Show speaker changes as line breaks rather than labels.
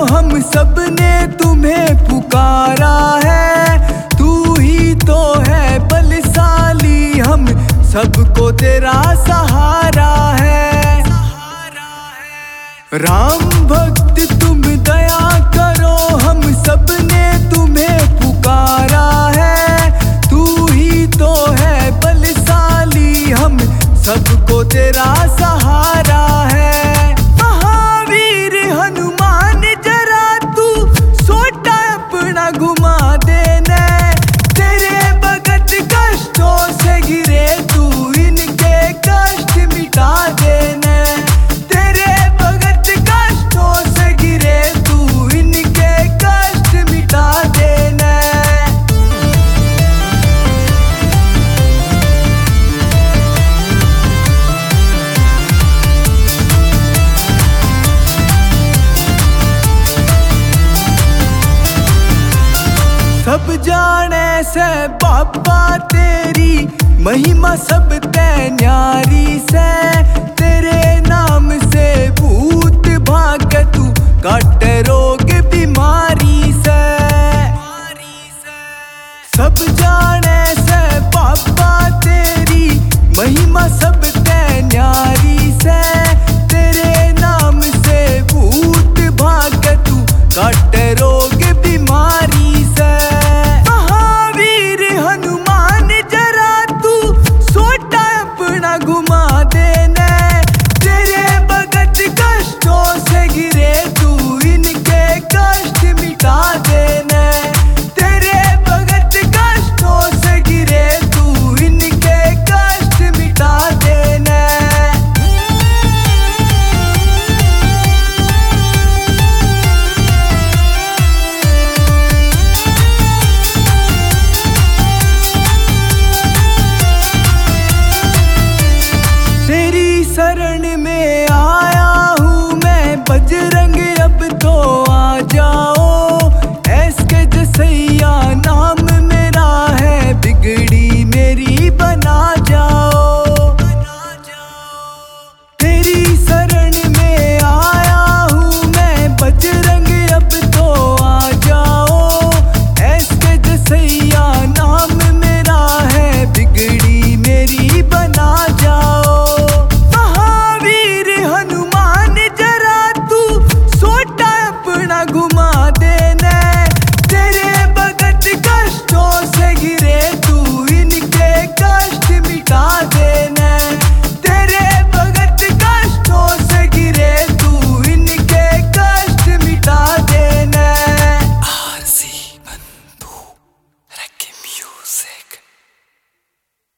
हम सब ने तुम्हें पुकारा है। तू ही तो है बलशाली, हम सबको तेरा सहारा है। राम भक्त तुम दया करो, हम सब ने तुम्हें पुकारा है। तू ही तो है बलशाली, हम सबको तेरा सहारा है। महावीर हनुमान जरा तू सोटा अपना घुमा देना, तेरे भगत कष्टों से घिरे तू इनके कष्ट मिटा देना। तेरे भगत कष्टों से घिरे तू इनके कष्ट मिटा देना। सब जाने से बाबा तेरी महिमा सब ते न्यारी से। तेरे नाम से भूत भाग तू काट रोग बीमारी से। सब जाने से बाबा तेरी महिमा सब ते न्यारी से। तेरे नाम से भूत भाग तू काट रोग बीमारी से। महावीर हनुमान जरा तू सोटा अपना घुमा देना, तेरे भगत कष्टों से घिरे तू इनके कष्ट मिटा देना। तेरे भगत कष्टों से घिरे तू इनके कष्ट मिटा देना। तेरी शरण में आया हूँ मैं बजरंग, अब तो आ जाओ। ऐसके जसैया नाम मेरा है, बिगड़ी मेरी बना जाओ।